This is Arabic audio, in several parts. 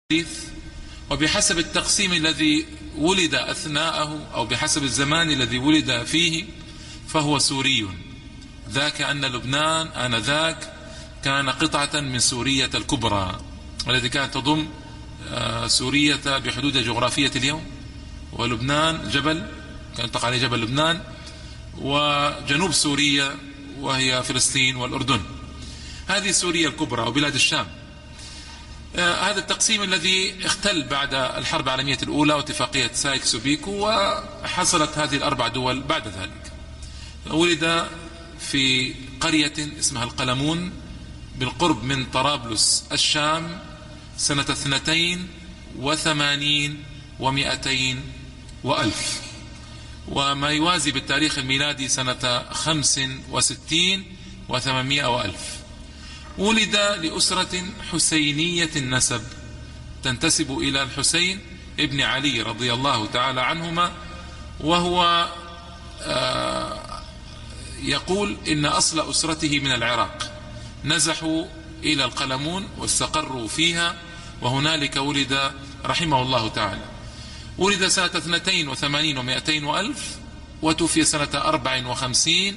الحديث، وبحسب التقسيم الذي ولد أثناءه أو بحسب الزمان الذي ولد فيه فهو سوري. ذاك أن لبنان آنذاك كان قطعة من سورية الكبرى والتي كانت تضم سورية بحدود جغرافية اليوم، ولبنان جبل كان يطلق عليه جبل لبنان، وجنوب سوريا وهي فلسطين والأردن. هذه سوريا الكبرى وبلاد الشام. هذا التقسيم الذي اختل بعد الحرب العالمية الأولى واتفاقية سايكس وبيكو، وحصلت هذه الأربع دول بعد ذلك. ولد في قرية اسمها القلمون بالقرب من طرابلس الشام سنة 82 و200 وألف، وما يوازي بالتاريخ الميلادي سنة 65 و800 وألف. ولد لأسرة حسينية النسب تنتسب إلى الحسين ابن علي رضي الله تعالى عنهما، وهو يقول إن أصل أسرته من العراق، نزحوا إلى القلمون واستقروا فيها، وهنالك ولد رحمه الله تعالى. ولد سنة 82 و200 وألف، وتوفي سنة 54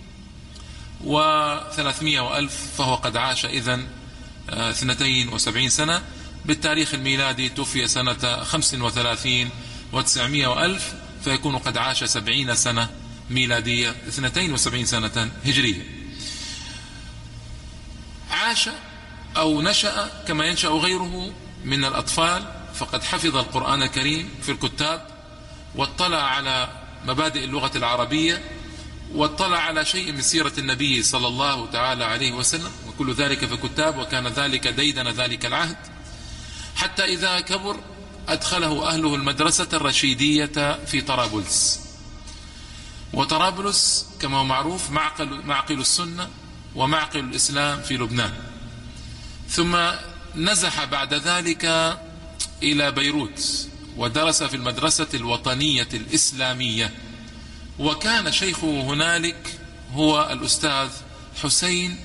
و300 وألف، فهو قد عاش إذن 72 سنة. بالتاريخ الميلادي توفي سنة 35 و900 وألف، فيكون قد عاش 70 سنة ميلادية، 72 سنة هجرية. عاش أو نشأ كما ينشأ غيره من الأطفال، فقد حفظ القرآن الكريم في الكتاب، واطلع على مبادئ اللغة العربية، واطلع على شيء من سيرة النبي صلى الله تعالى عليه وسلم، وكل ذلك في كتاب، وكان ذلك ديدن ذلك العهد. حتى إذا كبر أدخله أهله المدرسة الرشيدية في طرابلس، وطرابلس كما هو معروف معقل السنة ومعقل الإسلام في لبنان. ثم نزح بعد ذلك إلى بيروت ودرس في المدرسة الوطنية الإسلامية، وكان شيخه هنالك هو الأستاذ حسين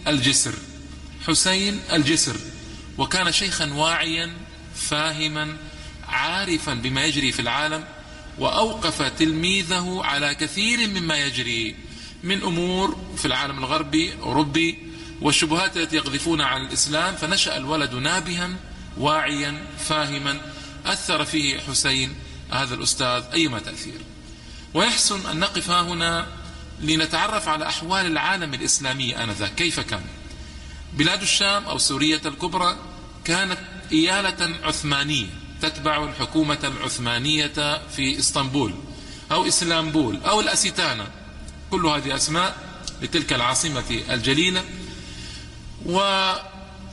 الجسر، وكان شيخا واعيا فاهما عارفا بما يجري في العالم، وأوقف تلميذه على كثير مما يجري من أمور في العالم الغربي الأوروبي والشبهات التي يقذفون على الإسلام. فنشأ الولد نابها واعيا فاهما، أثر فيه حسين هذا الأستاذ أيما تأثير. ويحسن أن نقف هنا لنتعرف على أحوال العالم الإسلامي آنذاك كيف كان. بلاد الشام أو سورية الكبرى كانت إيالة عثمانية تتبع الحكومة العثمانية في إسطنبول أو إسلامبول أو الأسيتانا، كل هذه أسماء لتلك العاصمة الجليلة. وعاش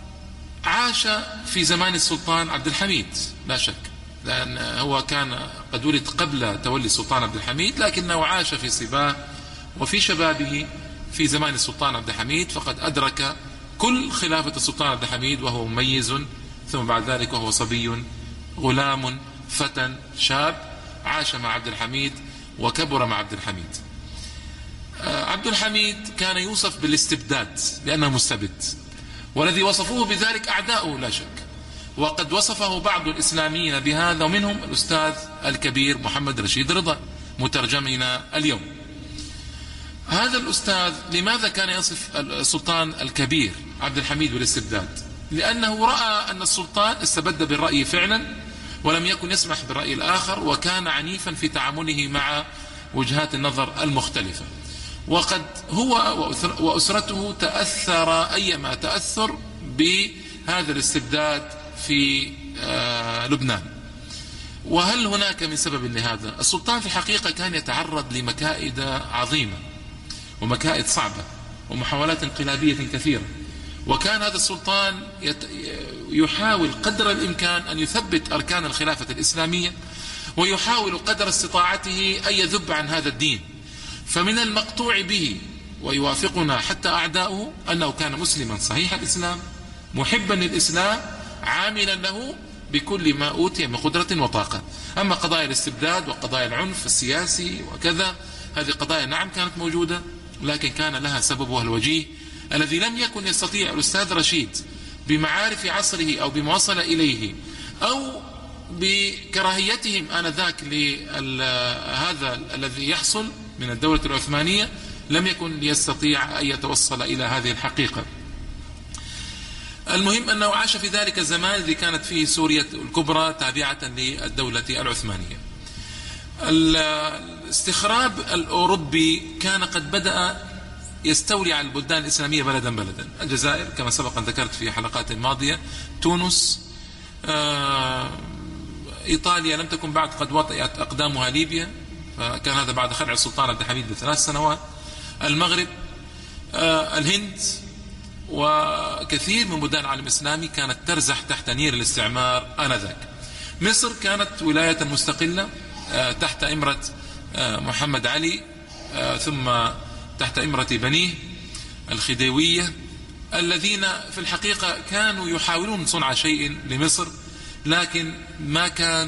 في زمان السلطان عبد الحميد لا شك، لأن هو كان قد ولد قبل تولي السلطان عبد الحميد، لكنه عاش في صباه وفي شبابه في زمان السلطان عبد الحميد، فقد أدرك كل خلافة السلطان عبد الحميد وهو مميز، ثم بعد ذلك وهو صبي غلام فتى شاب، عاش مع عبد الحميد وكبر مع عبد الحميد. عبد الحميد كان يوصف بالاستبداد لأنه مستبد، والذي وصفوه بذلك أعداؤه لا شك، وقد وصفه بعض الإسلاميين بهذا، ومنهم الأستاذ الكبير محمد رشيد رضا مترجمنا اليوم. هذا الأستاذ لماذا كان يصف السلطان الكبير عبد الحميد بالاستبداد؟ لأنه رأى أن السلطان استبد بالرأي فعلا ولم يكن يسمح بالرأي الآخر، وكان عنيفا في تعامله مع وجهات النظر المختلفة، وقد هو وأسرته تأثر أيما تأثر بهذا الاستبداد في لبنان. وهل هناك من سبب لهذا؟ السلطان في الحقيقة كان يتعرض لمكائد عظيمة ومكائد صعبة ومحاولات انقلابية كثيرة، وكان هذا السلطان يحاول قدر الإمكان أن يثبت أركان الخلافة الإسلامية، ويحاول قدر استطاعته أن يذب عن هذا الدين. فمن المقطوع به ويوافقنا حتى أعداؤه أنه كان مسلما صحيح الإسلام، محبا للإسلام، عاملا له بكل ما أوتي من قدرة وطاقة. أما قضايا الاستبداد وقضايا العنف السياسي وكذا، هذه قضايا نعم كانت موجودة، لكن كان لها سببها الوجيه الذي لم يكن يستطيع الأستاذ رشيد بمعارف عصره أو بما وصل إليه أو بكراهيتهم آنذاك لهذا الذي يحصل من الدولة العثمانية لم يكن ليستطيع أن يتوصل إلى هذه الحقيقة. المهم أنه عاش في ذلك الزمان الذي كانت فيه سوريا الكبرى تابعة للدولة العثمانية. الاستخراب الأوروبي كان قد بدأ يستولي على البلدان الإسلامية بلدا بلدا. الجزائر كما سبق أن ذكرت في حلقات ماضية، تونس، إيطاليا لم تكن بعد قد وطئت أقدامها ليبيا، فكان هذا بعد خلع السلطان عبد الحميد ب3 سنوات، المغرب، الهند، وكثير من بلدان العالم الإسلامي كانت ترزح تحت نير الاستعمار آنذاك. مصر كانت ولاية مستقلة تحت إمرة محمد علي، ثم تحت إمرة بنيه الخديوية، الذين في الحقيقة كانوا يحاولون صنع شيء لمصر، لكن ما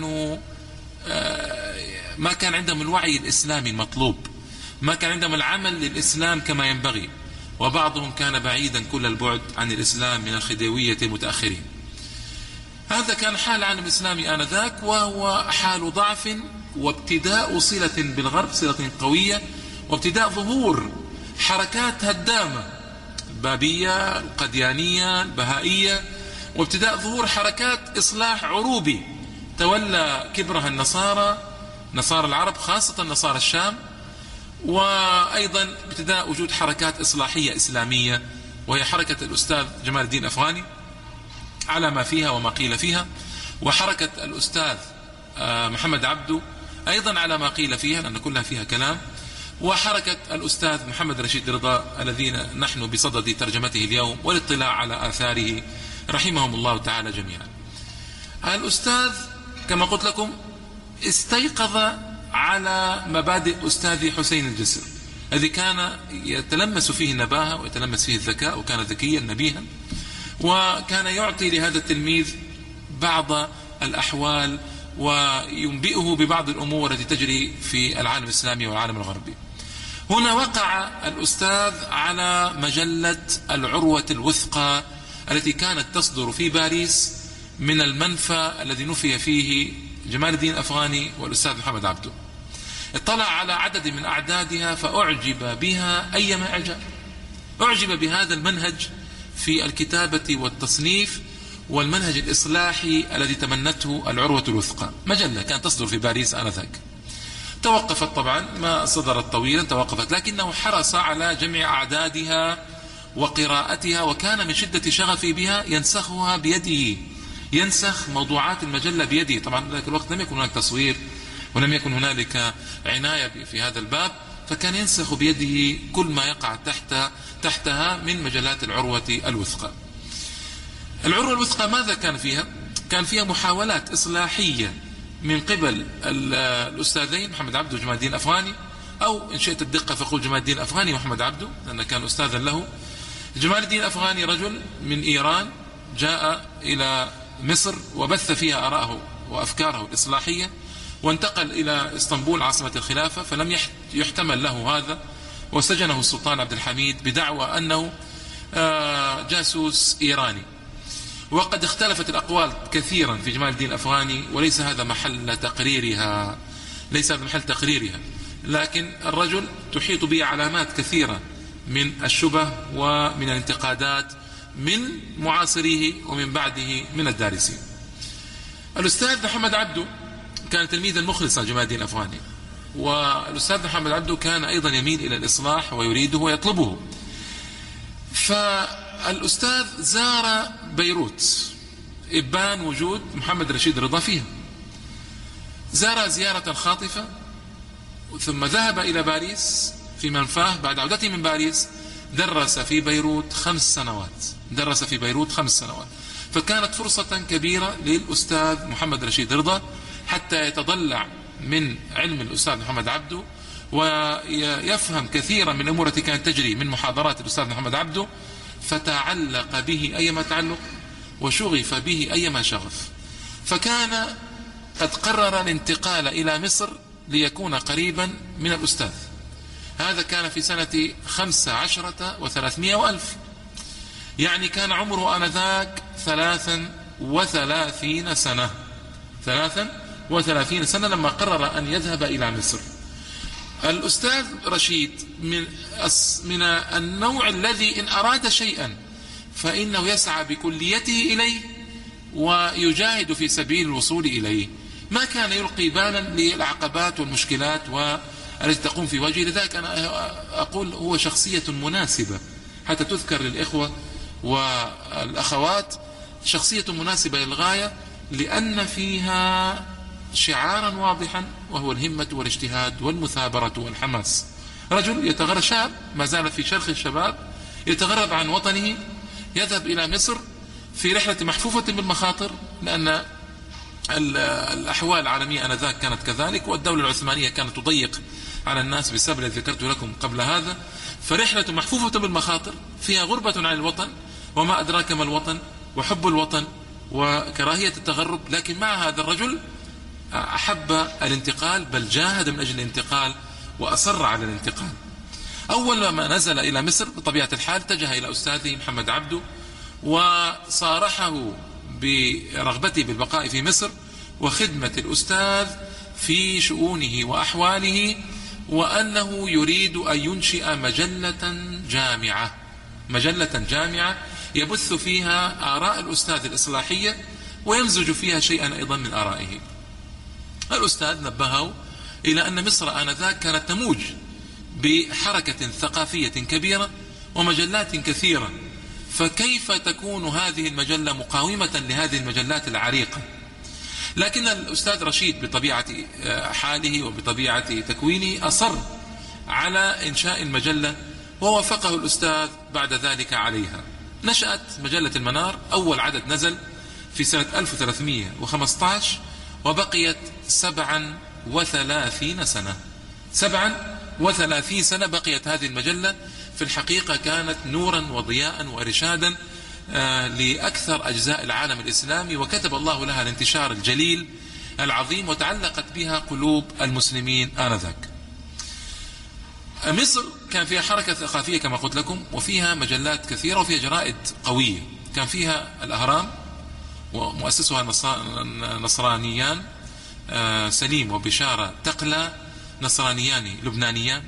كان عندهم الوعي الإسلامي المطلوب، ما كان عندهم العمل للإسلام كما ينبغي، وبعضهم كان بعيدا كل البعد عن الإسلام من الخديوية المتأخرين. هذا كان حال العالم الإسلامي آنذاك، وهو حال ضعف وابتداء صلة بالغرب، صلة قوية، وابتداء ظهور حركات هدامة، البابية، القديانية، البهائية، وابتداء ظهور حركات إصلاح عروبي تولى كبرها نصارى العرب، خاصة نصارى الشام، وأيضا ابتداء وجود حركات إصلاحية إسلامية، وهي حركة الأستاذ جمال الدين أفغاني على ما فيها وما قيل فيها، وحركة الأستاذ محمد عبده أيضا على ما قيل فيها لأن كلها فيها كلام، وحركة الأستاذ محمد رشيد رضا الذين نحن بصدد ترجمته اليوم والاطلاع على آثاره رحمهم الله تعالى جميعا. الأستاذ كما قلت لكم استيقظ على مبادئ أستاذ حسين الجسر الذي كان يتلمس فيه النباهة ويتلمس فيه الذكاء، وكان ذكيا نبيها، وكان يعطي لهذا التلميذ بعض الأحوال وينبئه ببعض الأمور التي تجري في العالم الإسلامي والعالم الغربي. هنا وقع الأستاذ على مجلة العروة الوثقى التي كانت تصدر في باريس من المنفى الذي نفي فيه جمال الدين الأفغاني والأستاذ محمد عبده. اطلع على عدد من أعدادها فأعجب بها أيما إعجاب، أعجب بهذا المنهج في الكتابة والتصنيف والمنهج الإصلاحي الذي تمنته العروة الوثقى. مجلة كانت تصدر في باريس آنذاك، توقفت طبعا، ما صدرت طويلا، توقفت، لكنه حرص على جمع أعدادها وقراءتها، وكان من شدة شغفه بها ينسخها بيده، ينسخ موضوعات المجلة بيده. طبعا ذلك الوقت لم يكن هناك تصوير ولم يكن هنالك عناية في هذا الباب، فكان ينسخ بيده كل ما يقع تحتها من مجلات العروة الوثقى. العروة الوثقى ماذا كان فيها؟ كان فيها محاولات إصلاحية من قبل الأستاذين محمد عبده وجمال الدين الأفغاني، أو إن شئت الدقة فقل جمال الدين الأفغاني ومحمد عبده لأنه كان أستاذا له. جمال الدين الأفغاني رجل من إيران جاء إلى مصر وبث فيها آراءه وأفكاره الإصلاحية، وانتقل إلى اسطنبول عاصمة الخلافة، فلم يحتمل له هذا، وسجنه السلطان عبد الحميد بدعوى أنه جاسوس إيراني. وقد اختلفت الأقوال كثيرا في جمال الدين الأفغاني، وليس هذا محل تقريرها، لكن الرجل تحيط به علامات كثيرة من الشبه ومن الانتقادات من معاصريه ومن بعده من الدارسين. الأستاذ محمد عبده كان تلميذا مخلصا جمال الدين الأفغاني، والأستاذ محمد عبده كان أيضا يميل إلى الإصلاح ويريده ويطلبه. فالأستاذ زار بيروت إبان وجود محمد رشيد رضا فيها، زار زيارة خاطفة، ثم ذهب إلى باريس في منفاه. بعد عودته من باريس درس في بيروت 5 سنوات، فكانت فرصة كبيرة للأستاذ محمد رشيد رضا حتى يتضلع من علم الأستاذ محمد عبده ويفهم كثيرا من الأمور التي كانت تجري من محاضرات الأستاذ محمد عبده، فتعلق به أيما تعلق وشغف به أيما شغف، فكان قد قرر الانتقال إلى مصر ليكون قريبا من الأستاذ. هذا كان في سنة 15 و300 يعني كان عمره آنذاك 33 سنة. 33 سنة لما قرر أن يذهب إلى مصر. الأستاذ رشيد من النوع الذي إن أراد شيئا فإنه يسعى بكليته إليه ويجاهد في سبيل الوصول إليه، ما كان يلقي بالا للعقبات والمشكلات التي تقوم في وجهه. لذلك أنا أقول هو شخصية مناسبة حتى تذكر للإخوة والأخوات، شخصية مناسبة للغاية، لأن فيها شعارا واضحا وهو الهمة والاجتهاد والمثابرة والحماس. رجل يتغرب، شاب ما زال في شرخ الشباب، يتغرب عن وطنه، يذهب إلى مصر في رحلة محفوفة بالمخاطر، لأن الأحوال العالمية آنذاك كانت كذلك، والدولة العثمانية كانت تضيق على الناس بسبب الذي ذكرت لكم قبل هذا. فرحلة محفوفة بالمخاطر فيها غربة عن الوطن، وما أدراك ما الوطن، وحب الوطن وكراهية التغرب. لكن مع هذا الرجل أحب الانتقال، بل جاهد من أجل الانتقال وأصر على الانتقال. أول ما نزل إلى مصر بطبيعة الحال اتجه إلى أستاذه محمد عبده، وصارحه برغبته بالبقاء في مصر وخدمة الأستاذ في شؤونه وأحواله، وأنه يريد أن ينشئ مجلة جامعة يبث فيها آراء الأستاذ الإصلاحية ويمزج فيها شيئا أيضا من آرائه. الأستاذ نبهه إلى أن مصر آنذاك كانت تموج بحركة ثقافية كبيرة ومجلات كثيرة، فكيف تكون هذه المجلة مقاومة لهذه المجلات العريقة؟ لكن الأستاذ رشيد بطبيعة حاله وبطبيعة تكوينه أصر على إنشاء المجلة، ووافقه الأستاذ بعد ذلك عليها. نشأت مجلة المنار، أول عدد نزل في سنة 1315، وبقيت 37 سنة. 37 سنة بقيت هذه المجلة. في الحقيقة كانت نورا وضياء وإرشادا لأكثر أجزاء العالم الإسلامي، وكتب الله لها الانتشار الجليل العظيم، وتعلقت بها قلوب المسلمين آنذاك. مصر كان فيها حركة ثقافية كما قلت لكم، وفيها مجلات كثيرة، وفيها جرائد قوية. كان فيها الأهرام ومؤسسها نصرانيان، سليم وبشارة تقلى، نصرانيان لبنانيان.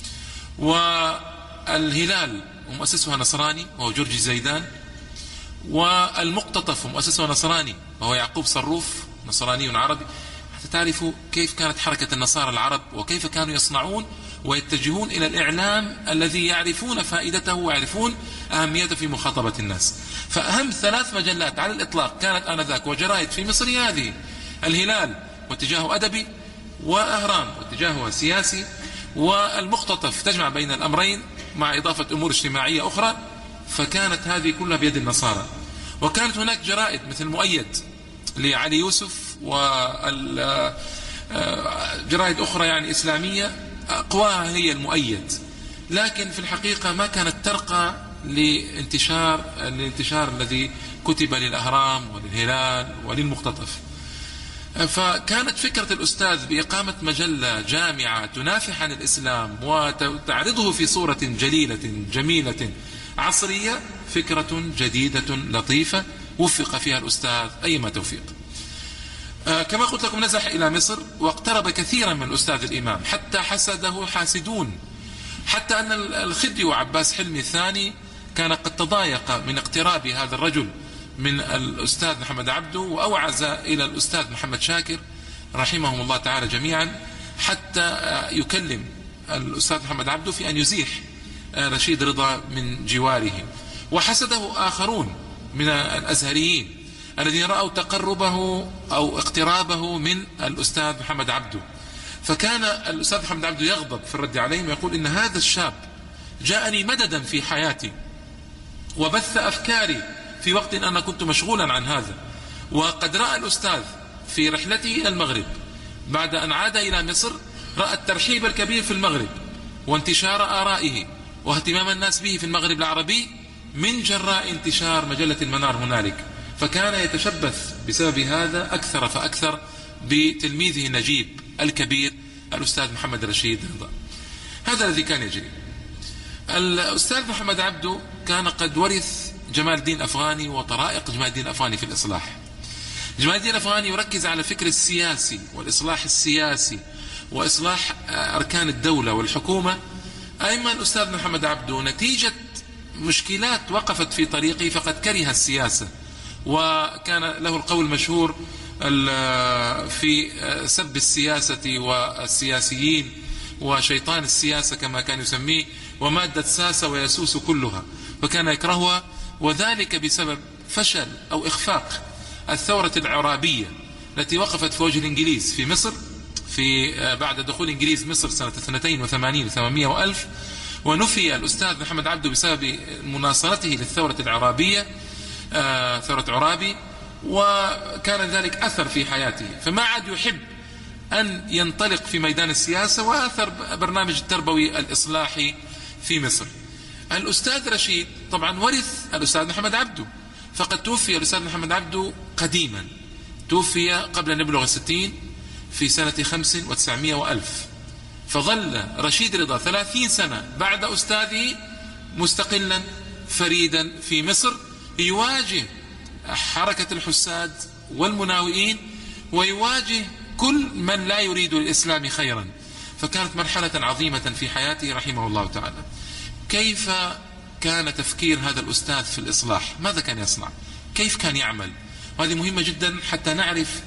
والهلال ومؤسسها نصراني وهو جورجي زيدان. والمقتطف ومؤسسها نصراني وهو يعقوب صروف، نصراني عربي. حتى تعرفوا كيف كانت حركة النصارى العرب، وكيف كانوا يصنعون ويتجهون إلى الإعلام الذي يعرفون فائدته ويعرفون أهميته في مخاطبة الناس. فأهم 3 مجلات على الإطلاق كانت آنذاك وجرائد في مصر هذه: الهلال واتجاهه أدبي، وأهرام واتجاهه سياسي، والمقتطف تجمع بين الأمرين مع إضافة أمور اجتماعية أخرى. فكانت هذه كلها بيد النصارى. وكانت هناك جرائد مثل مؤيد لعلي يوسف، وجرائد أخرى يعني إسلامية أقواها هي المؤيد، لكن في الحقيقة ما كانت ترقى للانتشار الذي كتب للأهرام وللهلال وللمقتطف. فكانت فكرة الأستاذ بإقامة مجلة جامعة تنافح عن الإسلام وتعرضه في صورة جليلة جميلة عصرية فكرة جديدة لطيفة وفق فيها الأستاذ أيما توفيق. كما قلت لكم نزح إلى مصر واقترب كثيرا من الأستاذ الإمام، حتى حسده حاسدون، حتى أن الخديوي وعباس حلمي الثاني كان قد تضايق من اقتراب هذا الرجل من الأستاذ محمد عبده، وأوعز إلى الأستاذ محمد شاكر رحمهم الله تعالى جميعا حتى يكلم الأستاذ محمد عبده في أن يزيح رشيد رضا من جواره. وحسده آخرون من الأزهريين الذين رأوا تقربه أو اقترابه من الأستاذ محمد عبده، فكان الأستاذ محمد عبده يغضب في الرد عليهم ويقول: إن هذا الشاب جاءني مددا في حياتي وبث أفكاري في وقت أنا كنت مشغولا عن هذا. وقد رأى الأستاذ في رحلته إلى المغرب بعد أن عاد إلى مصر، رأى الترحيب الكبير في المغرب وانتشار آرائه واهتمام الناس به في المغرب العربي من جراء انتشار مجلة المنار هنالك، فكان يتشبث بسبب هذا أكثر فأكثر بتلميذه النجيب الكبير الأستاذ محمد رشيد رضا. هذا الذي كان يجري. الأستاذ محمد عبده كان قد ورث جمال الدين الأفغاني وطرائق جمال الدين الأفغاني في الإصلاح. جمال الدين الأفغاني يركز على الفكر السياسي والإصلاح السياسي وإصلاح أركان الدولة والحكومة. أيما الأستاذ محمد عبده نتيجة مشكلات وقفت في طريقه فقد كره السياسة، وكان له القول المشهور في سب السياسة والسياسيين وشيطان السياسة كما كان يسميه، ومادة ساسة ويسوس كلها، فكان يكرهها، وذلك بسبب فشل أو إخفاق الثورة العرابية التي وقفت في وجه الإنجليز في مصر بعد دخول الإنجليز مصر سنة 82 و800 وألف، ونفي الأستاذ محمد عبده بسبب مناصرته للثورة العرابية، ثورة عرابي، وكان ذلك أثر في حياته، فما عاد يحب أن ينطلق في ميدان السياسة، وأثر برنامج التربوي الإصلاحي في مصر. الأستاذ رشيد طبعا ورث الأستاذ محمد عبده، فقد توفي الأستاذ محمد عبده قديما، توفي قبل أن يبلغ 60 في سنة 95 وألف، فظل رشيد رضا 30 سنة بعد أستاذه مستقلا فريدا في مصر، يواجه حركة الحساد والمناوئين، ويواجه كل من لا يريد للإسلام خيرا. فكانت مرحلة عظيمة في حياته رحمه الله تعالى. كيف كان تفكير هذا الأستاذ في الإصلاح؟ ماذا كان يصنع؟ كيف كان يعمل؟ وهذه مهمة جدا حتى نعرف،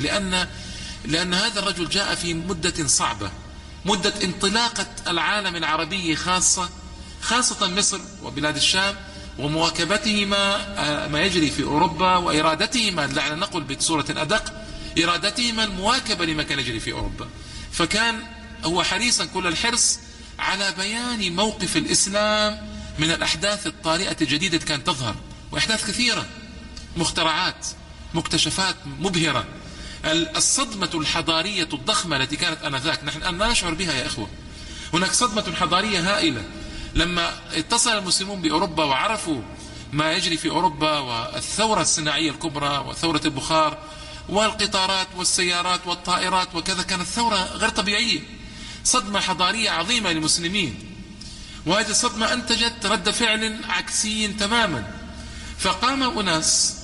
لأن هذا الرجل جاء في مدة صعبة، مدة انطلاقة العالم العربي خاصة مصر وبلاد الشام، ومواكبته ما يجري في أوروبا، وإرادتهما، لعل نقل بصورة أدق، إرادتهما المواكبة لما كان يجري في أوروبا. فكان هو حريصا كل الحرص على بيان موقف الإسلام من الأحداث الطارئة الجديدة كانت تظهر، وأحداث كثيرة، مخترعات، مكتشفات مبهرة، الصدمة الحضارية الضخمة التي كانت آنذاك نحن الآن لا نشعر بها يا إخوة. هناك صدمة حضارية هائلة لما اتصل المسلمون بأوروبا وعرفوا ما يجري في أوروبا، والثورة الصناعية الكبرى وثورة البخار والقطارات والسيارات والطائرات وكذا، كانت ثورة غير طبيعية، صدمة حضارية عظيمة للمسلمين، وهذه الصدمة أنتجت رد فعل عكسي تماما. فقام أناس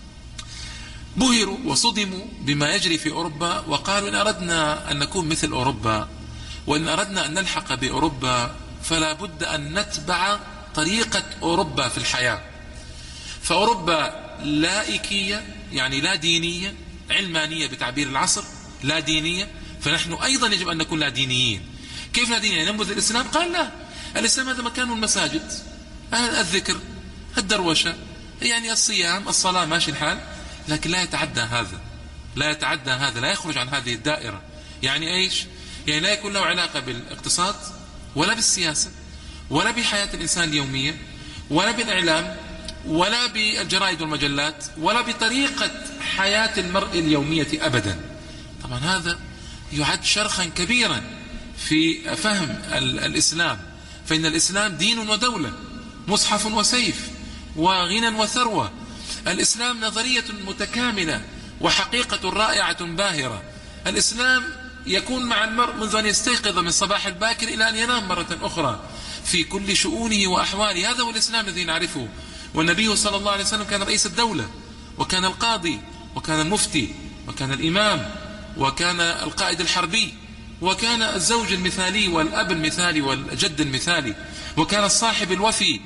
بهروا وصدموا بما يجري في أوروبا، وقالوا إن أردنا أن نكون مثل أوروبا، وإن أردنا أن نلحق بأوروبا فلا بد أن نتبع طريقة أوروبا في الحياة. فأوروبا لائكية، يعني لا دينية، علمانية بتعبير العصر، لا دينية، فنحن أيضا يجب أن نكون لا دينيين. كيف لا دينيين؟ ننبذ الإسلام؟ قال لا، الإسلام هذا مكانه المساجد، الذكر، الدروشة، يعني الصيام، الصلاة، ماشي الحال، لكن لا يتعدى هذا، لا يخرج عن هذه الدائرة. يعني ايش؟ يعني لا يكون له علاقة بالاقتصاد ولا بالسياسة ولا بحياة الإنسان اليومية ولا بالإعلام ولا بالجرائد والمجلات ولا بطريقة حياة المرء اليومية أبدا. طبعا هذا يعد شرخا كبيرا في فهم الإسلام، فإن الإسلام دين ودولة، مصحف وسيف، وغنى وثروة. الإسلام نظرية متكاملة وحقيقة رائعة باهرة. الإسلام يكون مع المرء منذ أن يستيقظ من صباح الباكر إلى أن ينام مرة أخرى في كل شؤونه وأحواله. هذا هو الإسلام الذي نعرفه. والنبي صلى الله عليه وسلم كان رئيس الدولة، وكان القاضي، وكان المفتي، وكان الإمام، وكان القائد الحربي، وكان الزوج المثالي والأب المثالي والجد المثالي، وكان الصاحب الوفي،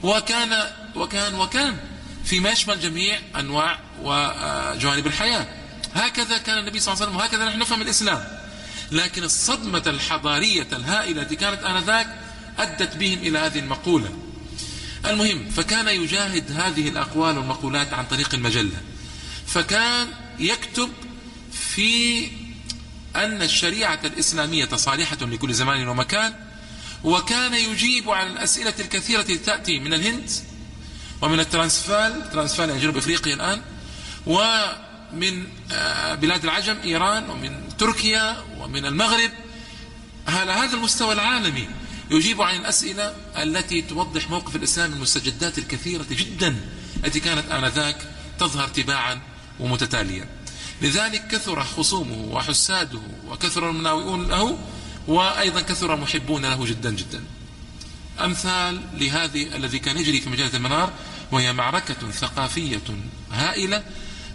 وكان فيما يشمل جميع أنواع وجوانب الحياة. هكذا كان النبي صلى الله عليه وسلم، وهكذا نحن نفهم الإسلام. لكن الصدمة الحضارية الهائلة التي كانت آنذاك أدت بهم إلى هذه المقولة. المهم، فكان يجاهد هذه الأقوال والمقولات عن طريق المجلة، فكان يكتب في أن الشريعة الإسلامية صالحة لكل زمان ومكان، وكان يجيب على الأسئلة الكثيرة التي تأتي من الهند ومن الترانسفال يعني جنوب أفريقيا الآن، ومن بلاد العجم إيران، ومن تركيا، ومن المغرب، على هذا المستوى العالمي يجيب عن الأسئلة التي توضح موقف الإسلام من المستجدات الكثيرة جدا التي كانت آنذاك تظهر تباعا ومتتاليا. لذلك كثر خصومه وحساده، وكثر المناوئون له، وأيضا كثر المحبون له جدا جدا. أمثال لهذه الذي كان يجري في مجلة المنار، وهي معركة ثقافية هائلة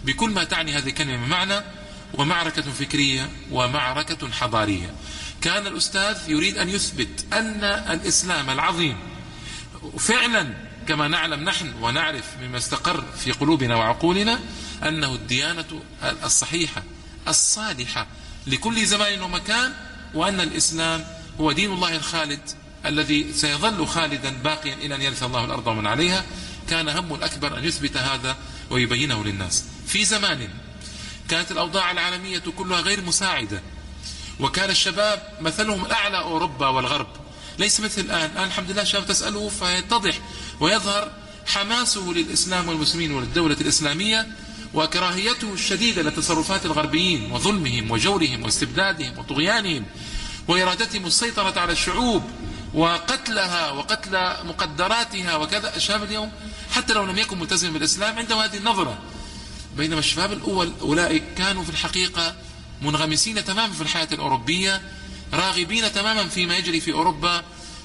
بكل ما تعني هذه الكلمة من معنى، ومعركة فكرية ومعركة حضارية. كان الأستاذ يريد أن يثبت أن الإسلام العظيم فعلا كما نعلم نحن ونعرف مما استقر في قلوبنا وعقولنا أنه الديانة الصحيحة الصالحة لكل زمان ومكان، وأن الإسلام هو دين الله الخالد الذي سيظل خالدا باقيا إلى أن يرث الله الأرض ومن عليها. كان هم الأكبر أن يثبت هذا ويبينه للناس في زمان كانت الأوضاع العالمية كلها غير مساعدة، وكان الشباب مثلهم الأعلى أوروبا والغرب، ليس مثل الآن الحمد لله الشباب تسأله فيتضح ويظهر حماسه للإسلام والمسلمين وللدولة الإسلامية، وكراهيته الشديدة لتصرفات الغربيين وظلمهم وجورهم واستبدادهم وطغيانهم وإرادتهم السيطرة على الشعوب وقتلها وقتل مقدراتها وكذا. الشباب اليوم حتى لو لم يكن ملتزم بالإسلام عنده هذه النظرة، بينما الشباب الأول أولئك كانوا في الحقيقة منغمسين تماما في الحياة الأوروبية، راغبين تماما فيما يجري في أوروبا،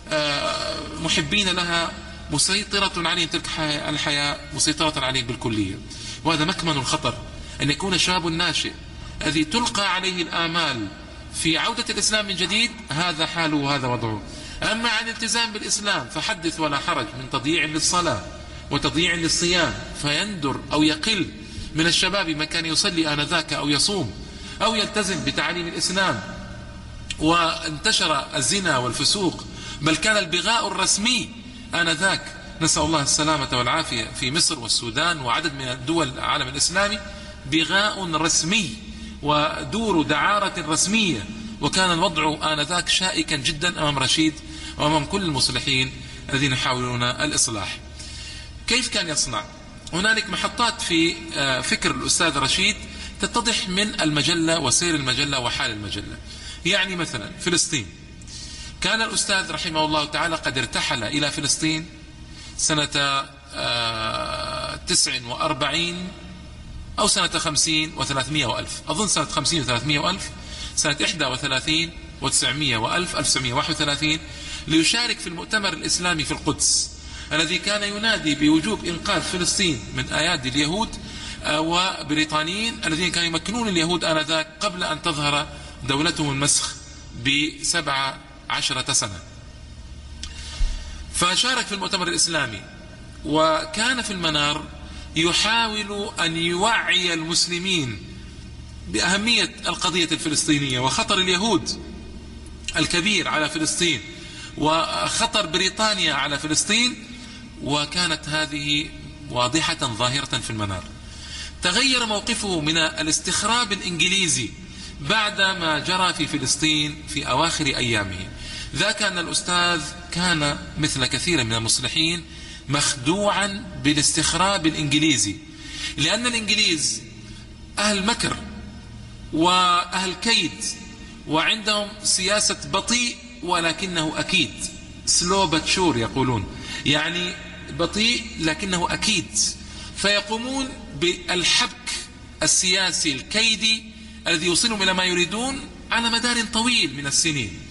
محبين لها، مسيطرة عليهم تلك الحياة مسيطرة عليهم بالكلية. وهذا مكمن الخطر أن يكون الشاب الناشئ الذي تلقى عليه الآمال في عودة الإسلام من جديد هذا حاله وهذا وضعه. أما عن الالتزام بالإسلام فحدث ولا حرج، من تضييع للصلاة وتضييع للصيام، فيندر أو يقل من الشباب ما كان يصلي آنذاك أو يصوم أو يلتزم بتعليم الإسلام، وانتشر الزنا والفسوق، بل كان البغاء الرسمي آنذاك نسأل الله السلامة والعافية في مصر والسودان وعدد من الدول العالم الإسلامي بغاء رسمي ودور دعارة رسمية، وكان الوضع آنذاك شائكا جدا أمام رشيد وأمام كل المصلحين الذين يحاولون الإصلاح. كيف كان يصنع؟ هنالك محطات في فكر الأستاذ رشيد تتضح من المجلة وسير المجلة وحال المجلة. يعني مثلا فلسطين، كان الأستاذ رحمه الله تعالى قد ارتحل إلى فلسطين سنة 49 أو سنة 50 و300 وألف، أظن سنة 50 و300 وألف، سنة 31 و900 وألف 1931، ليشارك في المؤتمر الإسلامي في القدس الذي كان ينادي بوجوب إنقاذ فلسطين من أيادي اليهود وبريطانيين الذين كانوا يمكنون اليهود آنذاك قبل أن تظهر دولتهم المسخ ب17 سنة. فشارك في المؤتمر الإسلامي، وكان في المنار يحاول أن يوعي المسلمين بأهمية القضية الفلسطينية وخطر اليهود الكبير على فلسطين وخطر بريطانيا على فلسطين، وكانت هذه واضحة ظاهرة في المنار. تغير موقفه من الاستخراب الإنجليزي بعد ما جرى في فلسطين في أواخر أيامه. ذاك أن الأستاذ كان مثل كثير من المصلحين مخدوعا بالاستخراب الإنجليزي، لأن الإنجليز أهل مكر وأهل كيد، وعندهم سياسة بطيء ولكنه أكيد، slow but sure يقولون، يعني بطيء لكنه أكيد. فيقومون بالحبك السياسي الكيدي الذي يوصلهم إلى ما يريدون على مدار طويل من السنين،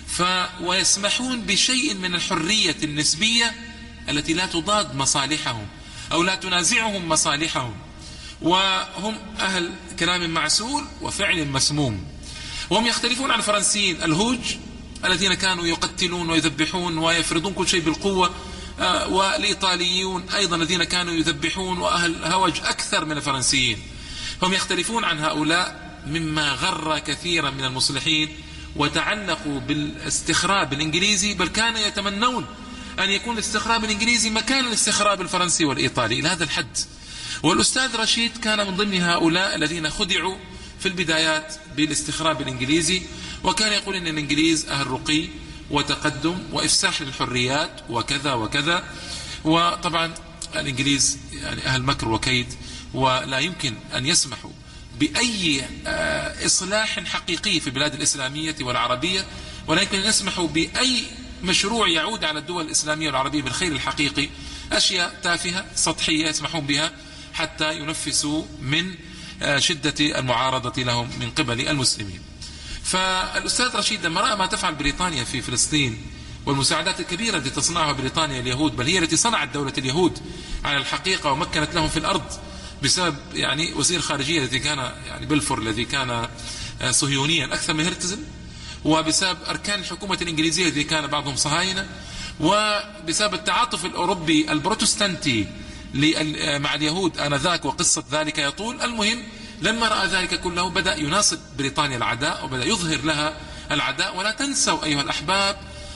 ويسمحون بشيء من الحرية النسبية التي لا تضاد مصالحهم أو لا تنازعهم مصالحهم، وهم أهل كلام معسول وفعل مسموم. وهم يختلفون عن الفرنسيين الهوج الذين كانوا يقتلون ويذبحون ويفرضون كل شيء بالقوة، والإيطاليون أيضا الذين كانوا يذبحون وأهل هوج أكثر من الفرنسيين. هم يختلفون عن هؤلاء مما غر كثيرا من المصلحين وتعلقوا بالاستخراب الإنجليزي، بل كانوا يتمنون أن يكون الاستخراب الإنجليزي مكان الاستخراب الفرنسي والإيطالي إلى هذا الحد. والأستاذ رشيد كان من ضمن هؤلاء الذين خدعوا في البدايات بالاستخراب الإنجليزي، وكان يقول إن الإنجليز أهل رقي وتقدم وإفساح للحريات وكذا وكذا. وطبعا الإنجليز يعني أهل مكر وكيد، ولا يمكن أن يسمحوا بأي إصلاح حقيقي في البلاد الإسلامية والعربية، ولا يمكن أن يسمحوا بأي مشروع يعود على الدول الإسلامية والعربية بالخير الحقيقي. أشياء تافهة سطحية يسمحون بها حتى ينفسوا من شدة المعارضة لهم من قبل المسلمين. فالأستاذ رشيد لما رأى ما تفعل بريطانيا في فلسطين والمساعدات الكبيرة التي تصنعها بريطانيا اليهود، بل هي التي صنعت دولة اليهود على الحقيقة ومكنت لهم في الأرض بسبب يعني وزير الخارجية الذي كان يعني بلفور الذي كان صهيونيا أكثر من هرتزل، وبسبب أركان الحكومة الإنجليزية الذي كان بعضهم صهاينة، وبسبب التعاطف الأوروبي البروتستانتي مع اليهود آنذاك، وقصة ذلك يطول. المهم لما رأى ذلك كله بدأ يناصب بريطانيا العداء، وبدأ يظهر لها العداء. ولا تنسوا أيها الأحباب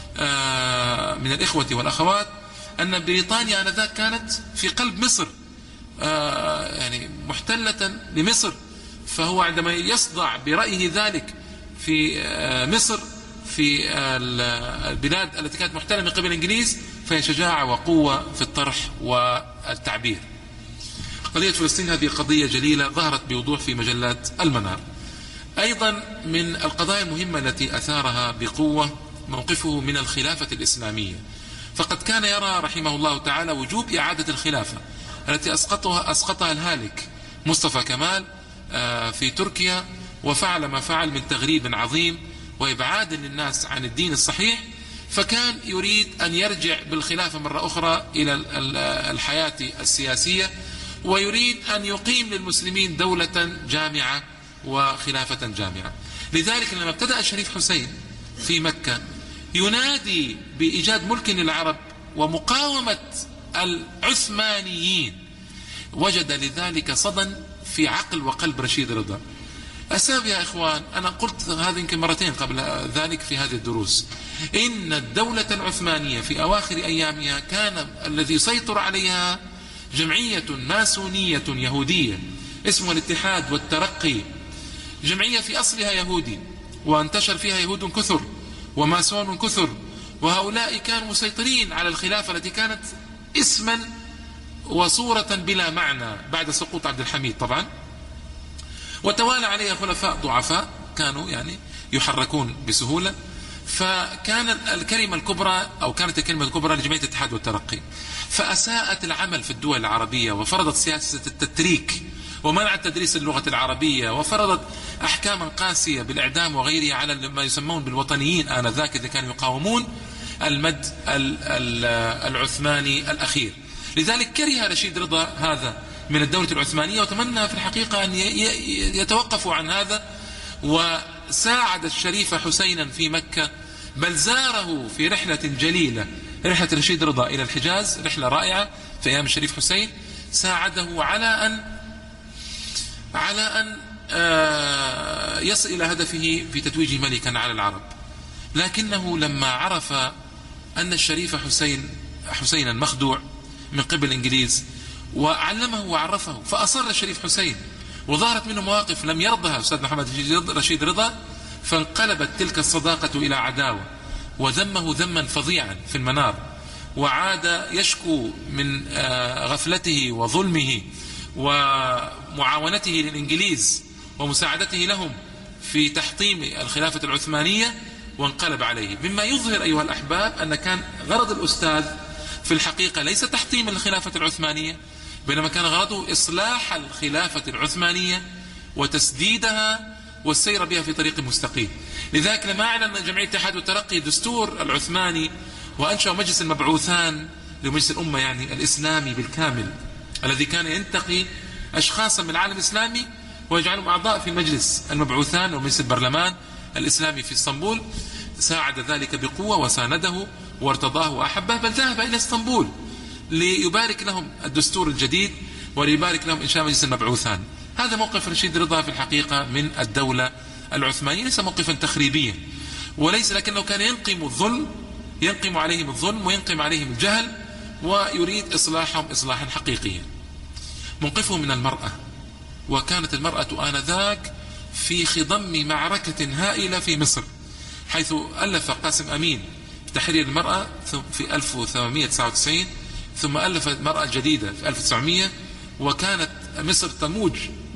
من الإخوة والأخوات أن بريطانيا آنذاك كانت في قلب مصر، يعني محتلة لمصر. فهو عندما يصدع برأيه ذلك في مصر في البلاد التي كانت محتلة من قبل الإنجليز، فهي شجاعة وقوة في الطرح والتعبير. قضية فلسطين هذه قضية جليلة ظهرت بوضوح في مجلات المنار. أيضا من القضايا المهمة التي أثارها بقوة موقفه من الخلافة الإسلامية، فقد كان يرى رحمه الله تعالى وجوب إعادة الخلافة التي أسقطها الهالك مصطفى كمال في تركيا، وفعل ما فعل من تغريب عظيم وإبعاد للناس عن الدين الصحيح. فكان يريد أن يرجع بالخلافة مرة أخرى إلى الحياة السياسية، ويريد أن يقيم للمسلمين دولة جامعة وخلافة جامعة. لذلك لما ابتدأ الشريف حسين في مكة ينادي بإيجاد ملك للعرب ومقاومة العثمانيين، وجد لذلك صدى في عقل وقلب رشيد رضا. أسباب يا إخوان، أنا قلت هذا يمكن مرتين قبل ذلك في هذه الدروس، إن الدولة العثمانية في أواخر أيامها كان الذي يسيطر عليها جمعية ماسونية يهودية اسمها الاتحاد والترقي، جمعية في أصلها يهودي، وانتشر فيها يهود كثر وماسون كثر، وهؤلاء كانوا مسيطرين على الخلافة التي كانت اسما وصورة بلا معنى بعد سقوط عبد الحميد طبعا. وتوالى عليها خلفاء ضعفاء كانوا يعني يحركون بسهولة. فكان الكلمة الكبرى أو كانت الكلمة الكبرى لجمعية الاتحاد والترقي، فأساءت العمل في الدول العربية، وفرضت سياسة التتريك ومنعت تدريس اللغة العربية، وفرضت أحكاما قاسية بالإعدام وغيرها على ما يسمون بالوطنيين آنذاك الذين كانوا يقاومون المد العثماني الأخير. لذلك كره رشيد رضا هذا من الدولة العثمانية، وتمنى في الحقيقة أن يتوقفوا عن هذا، وساعد الشريف حسينا في مكة، بل زاره في رحلة جليلة، رحلة رشيد رضا إلى الحجاز، رحلة رائعة في أيام الشريف حسين، ساعده على أن يصل إلى هدفه في تتويجه ملكا على العرب. لكنه لما عرف أن الشريف حسينا مخدوع من قبل الإنجليز، وعلمه وعرفه، فأصر الشريف حسين، وظهرت منه مواقف لم يرضها أستاذ محمد رشيد رضا، فانقلبت تلك الصداقة إلى عداوة، وذمه ذما فظيعا في المنار، وعاد يشكو من غفلته وظلمه ومعاونته للإنجليز ومساعدته لهم في تحطيم الخلافة العثمانية، وانقلب عليه. مما يظهر أيها الأحباب أن كان غرض الأستاذ في الحقيقة ليس تحطيم الخلافة العثمانية، بينما كان غرضه إصلاح الخلافة العثمانية وتسديدها والسير بها في طريق مستقيم. لذلك لما أعلن جمعية الاتحاد والترقي الدستور العثماني، وأنشأ مجلس المبعوثان لمجلس الأمة يعني الإسلامي بالكامل، الذي كان ينتقي أشخاصا من العالم الإسلامي ويجعلهم أعضاء في مجلس المبعوثان ومجلس البرلمان الإسلامي في اسطنبول، ساعد ذلك بقوة وسانده وارتضاه وأحبه، بل ذهب إلى اسطنبول ليبارك لهم الدستور الجديد وليبارك لهم إنشاء مجلس المبعوثان. هذا موقف رشيد رضا في الحقيقة من الدولة العثمانية، ليس موقفا تخريبيا وليس، لكنه كان ينقم عليهم الظلم وينقم عليهم الجهل، ويريد إصلاحهم إصلاحا حقيقيا. موقفه من المرأة، وكانت المرأة آنذاك في خضم معركة هائلة في مصر، حيث ألف قاسم أمين تحرير المرأة في 1899، ثم ألف المرأة الجديدة في 1900، وكانت مصر تموج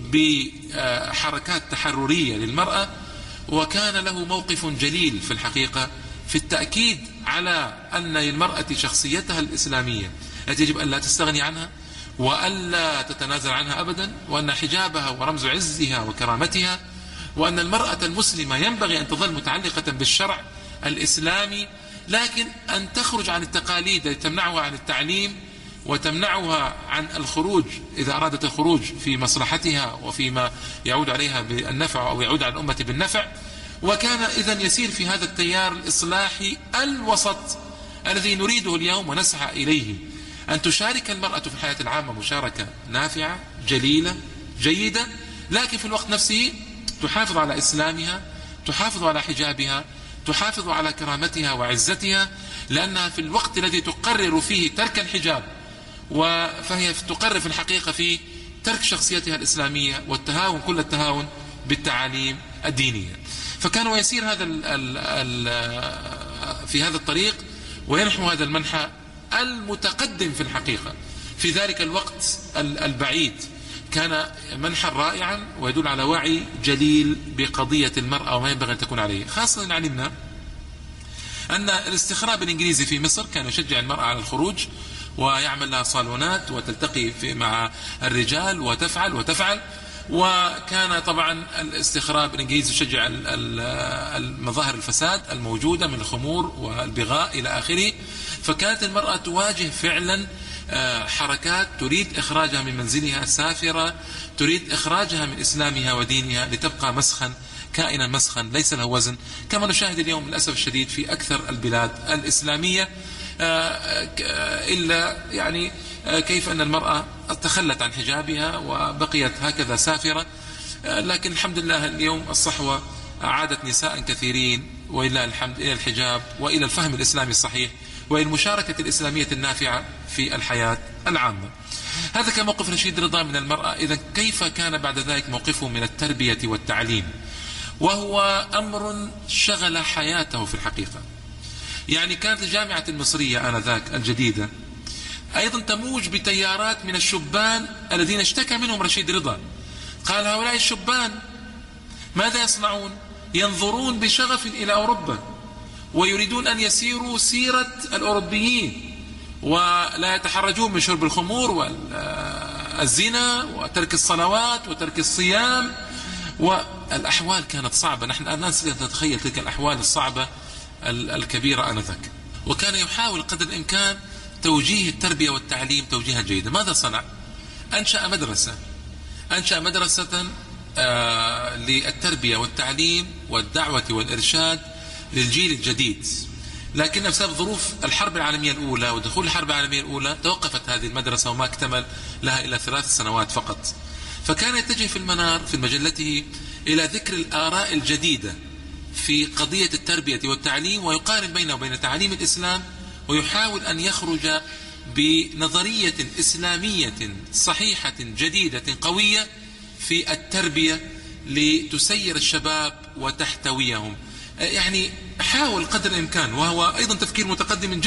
بحركات تحررية للمرأة، وكان له موقف جليل في الحقيقة في التأكيد على أن للمرأة شخصيتها الإسلامية التي يجب أن لا تستغني عنها وألا تتنازل عنها أبدا، وأن حجابها ورمز عزها وكرامتها، وأن المرأة المسلمة ينبغي أن تظل متعلقة بالشرع الإسلامي، لكن أن تخرج عن التقاليد التي تمنعها عن التعليم وتمنعها عن الخروج إذا أرادت الخروج في مصلحتها وفيما يعود عليها بالنفع أو يعود على الأمة بالنفع. وكان إذن يسير في هذا التيار الإصلاحي الوسط الذي نريده اليوم ونسعى إليه، أن تشارك المرأة في الحياة العامة مشاركة نافعة جليلة جيدة، لكن في الوقت نفسه تحافظ على إسلامها، تحافظ على حجابها، تحافظ على كرامتها وعزتها، لأنها في الوقت الذي تقرر فيه ترك الحجاب فهي تقرر في الحقيقة في ترك شخصيتها الإسلامية والتهاون كل التهاون بالتعاليم الدينية. فكان يسير هذا في هذا الطريق وينحو هذا المنحى المتقدم في الحقيقة في ذلك الوقت البعيد. كان منحى رائعا ويدل على وعي جليل بقضية المرأة وما ينبغي أن تكون عليه، خاصة إن علمنا أن الاستخراب الإنجليزي في مصر كان يشجع المرأة على الخروج ويعمل لها صالونات وتلتقي مع الرجال وتفعل. وكان طبعا الاستخراب الإنجليزي يشجع المظاهر الفساد الموجودة من الخمور والبغاء إلى آخره. فكانت المرأة تواجه فعلا حركات تريد إخراجها من منزلها سافرة، تريد إخراجها من إسلامها ودينها لتبقى مسخا، كائنا مسخا ليس له وزن، كما نشاهد اليوم للأسف الشديد في أكثر البلاد الإسلامية. إلا يعني كيف أن المرأة تخلت عن حجابها وبقيت هكذا سافرة. لكن الحمد لله اليوم الصحوة أعادت نساء كثيرين وإلى الحمد إلى الحجاب وإلى الفهم الإسلامي الصحيح وإلى المشاركة الإسلامية النافعة في الحياة العامة. هذا كان موقف رشيد رضا من المرأة. إذا كيف كان بعد ذلك موقفه من التربية والتعليم، وهو أمر شغل حياته في الحقيقة. يعني كانت الجامعة المصرية آنذاك الجديدة أيضا تموج بتيارات من الشبان الذين اشتكى منهم رشيد رضا. قال هؤلاء الشبان ماذا يصنعون؟ ينظرون بشغف إلى أوروبا ويريدون أن يسيروا سيرة الأوروبيين ولا يتحرجون من شرب الخمور والزنا وترك الصلوات وترك الصيام. والأحوال كانت صعبة، نحن الآن نتخيل تلك الأحوال الصعبة الكبيرة آنذاك. وكان يحاول قدر الإمكان توجيه التربية والتعليم توجيها جيدا. ماذا صنع؟ أنشأ مدرسة للتربية والتعليم والدعوة والإرشاد للجيل الجديد. لكن بسبب ظروف الحرب العالمية الأولى ودخول الحرب العالمية الأولى توقفت هذه المدرسة وما اكتمل لها إلى 3 سنوات فقط. فكان يتجه في المنار في مجلته إلى ذكر الآراء الجديدة في قضية التربية والتعليم ويقارن بينه وبين تعاليم الإسلام، ويحاول أن يخرج بنظرية إسلامية صحيحة جديدة قوية في التربية لتسير الشباب وتحتويهم. يعني حاول قدر الإمكان، وهو أيضا تفكير متقدم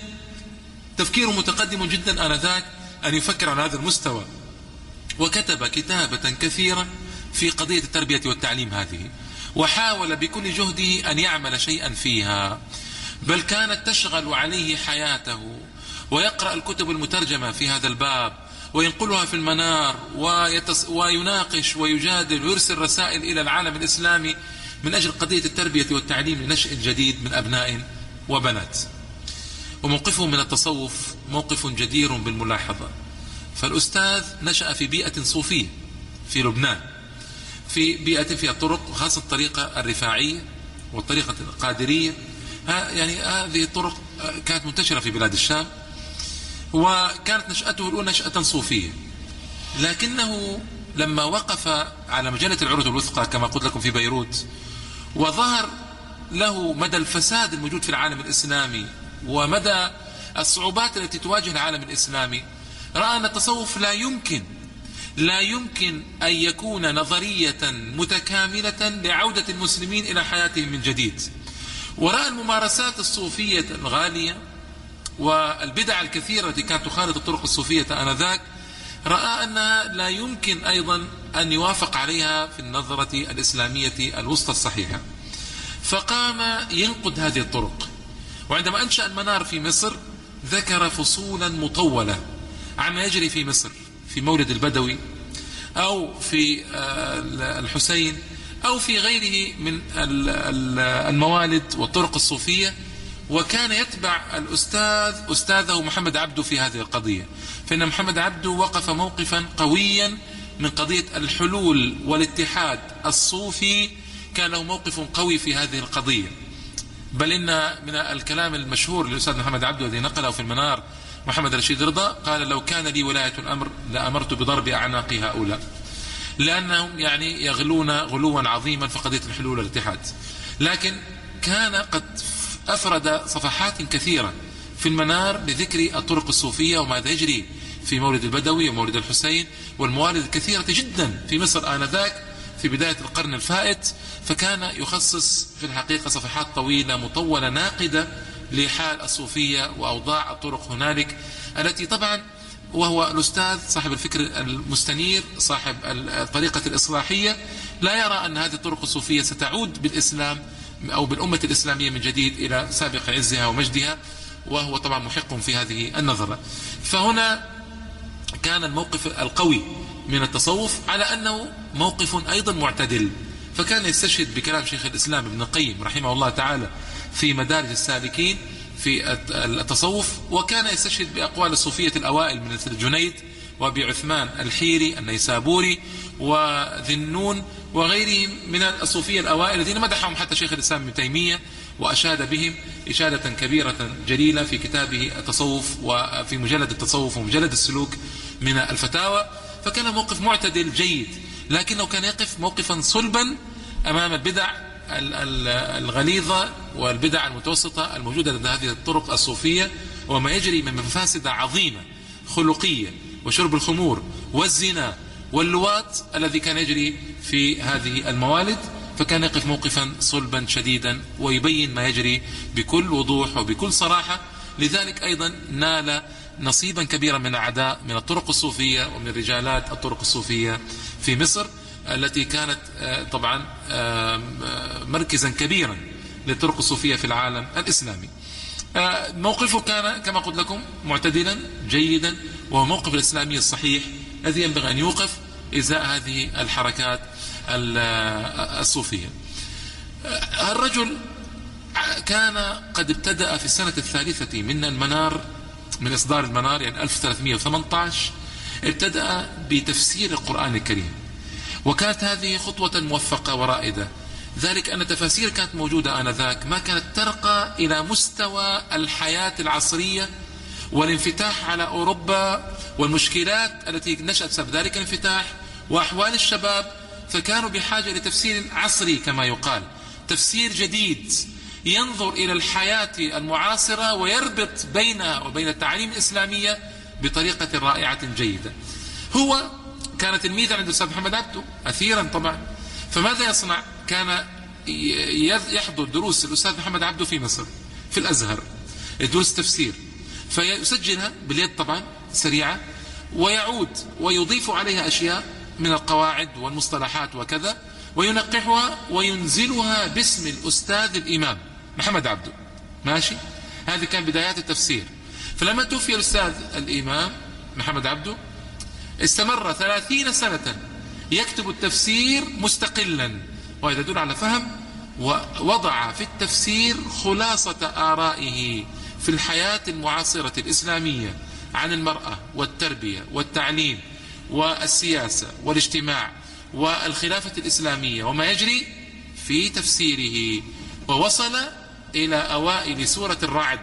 جدا آنذاك أن يفكر على هذا المستوى. وكتب كتابة كثيرة في قضية التربية والتعليم هذه، وحاول بكل جهده أن يعمل شيئا فيها، بل كانت تشغل عليه حياته، ويقرأ الكتب المترجمة في هذا الباب وينقلها في المنار ويناقش ويجادل ويرسل رسائل إلى العالم الإسلامي من أجل قضية التربية والتعليم لنشء الجديد من أبناء وبنات. وموقفه من التصوف موقف جدير بالملاحظة. فالأستاذ نشأ في بيئة صوفية في لبنان، في بيئة فيها طرق، وخاصة الطريقة الرفاعية والطريقة القادرية. يعني هذه الطرق كانت منتشرة في بلاد الشام، وكانت نشأته الأولى نشأة صوفية. لكنه لما وقف على مجلة العروة الوثقى كما قلت لكم في بيروت، وظهر له مدى الفساد الموجود في العالم الإسلامي ومدى الصعوبات التي تواجه العالم الإسلامي، رأى أن التصوف لا يمكن أن يكون نظرية متكاملة لعودة المسلمين إلى حياتهم من جديد. ورأى الممارسات الصوفية الغالية والبدع الكثيرة التي كانت تخالط الطرق الصوفية آنذاك، رأى أنها لا يمكن أيضا أن يوافق عليها في النظرة الإسلامية الوسطى الصحيحة، فقام ينقد هذه الطرق. وعندما أنشأ المنار في مصر ذكر فصولا مطولة عما يجري في مصر في مولد البدوي أو في الحسين أو في غيره من الموالد والطرق الصوفية، وكان يتبع أستاذه محمد عبده في هذه القضية، فإن محمد عبده وقف موقفا قويا من قضية الحلول والاتحاد الصوفي، كان له موقف قوي في هذه القضية. بل إن من الكلام المشهور للأستاذ محمد عبده الذي نقله في المنار محمد رشيد رضا، قال: لو كان لي ولاية الأمر لأمرت بضرب أعناق هؤلاء، لأنهم يعني يغلون غلوا عظيما في قضية الحلول والاتحاد. لكن كان قد أفرد صفحات كثيرة في المنار لذكر الطرق الصوفية وماذا يجري في مولد البدوي ومولد الحسين والموالد الكثيرة جدا في مصر آنذاك في بداية القرن الفائت. فكان يخصص في الحقيقة صفحات طويلة مطولة ناقدة لحال الصوفية وأوضاع الطرق هنالك، التي طبعا وهو الأستاذ صاحب الفكر المستنير صاحب الطريقة الإصلاحية لا يرى أن هذه الطرق الصوفية ستعود بالإسلام أو بالأمة الإسلامية من جديد إلى سابق عزها ومجدها، وهو طبعا محق في هذه النظرة. فهنا كان الموقف القوي من التصوف على أنه موقف أيضا معتدل، فكان يستشهد بكلام شيخ الإسلام ابن القيم رحمه الله تعالى في مدارج السالكين في التصوف، وكان يستشهد بأقوال الصوفية الأوائل من الجنيد وأبي عثمان الحيري النيسابوري وذنون وغيرهم من الصوفية الأوائل الذين مدحهم حتى شيخ الإسلام ابن تيمية وأشاد بهم إشادة كبيرة جليلة في كتابه التصوف وفي مجلد التصوف ومجلد السلوك من الفتاوى. فكان موقف معتدل جيد، لكنه كان يقف موقفا صلبا أمام البدع الغليظة والبدع المتوسطة الموجودة لدى هذه الطرق الصوفية، وما يجري من مفاسد عظيمة خلقية وشرب الخمور والزنا واللواط الذي كان يجري في هذه الموالد. فكان يقف موقفا صلبا شديدا ويبين ما يجري بكل وضوح وبكل صراحة. لذلك أيضا نال نصيبا كبيرا من أعداء من الطرق الصوفية ومن رجالات الطرق الصوفية في مصر، التي كانت طبعا مركزا كبيرا للطرق الصوفية في العالم الإسلامي. موقفه كان كما قلت لكم معتدلا جيدا، وهو موقف الإسلامي الصحيح الذي ينبغي أن يوقف إزاء هذه الحركات الصوفية. الرجل كان قد ابتدأ في السنة الثالثة من المنار، من إصدار المنار، يعني 1318 ابتدأ بتفسير القرآن الكريم، وكانت هذه خطوة موفقة ورائدة. ذلك أن التفاسير كانت موجودة آنذاك ما كانت ترقى إلى مستوى الحياة العصرية والانفتاح على أوروبا والمشكلات التي نشأت بسبب ذلك الانفتاح وأحوال الشباب. فكانوا بحاجة لتفسير عصري كما يقال، تفسير جديد ينظر إلى الحياة المعاصرة ويربط بينها وبين التعاليم الإسلامية بطريقة رائعة جيدة. هو كان تلميذا عند الأستاذ محمد عبده أثيرا طبعا، فماذا يصنع؟ كان يحضر دروس الأستاذ محمد عبده في مصر في الأزهر، دروس تفسير، فيسجلها باليد طبعا سريعة، ويعود ويضيف عليها أشياء من القواعد والمصطلحات وكذا، وينقحها وينزلها باسم الأستاذ الإمام محمد عبده. ماشي، هذه كان بدايات التفسير. فلما توفي الأستاذ الإمام محمد عبده استمر 30 سنة يكتب التفسير مستقلا، وهذا يدل على فهم، ووضع في التفسير خلاصة آرائه في الحياة المعاصرة الإسلامية عن المرأة والتربية والتعليم والسياسة والاجتماع والخلافة الإسلامية وما يجري في تفسيره، ووصل إلى أوائل سورة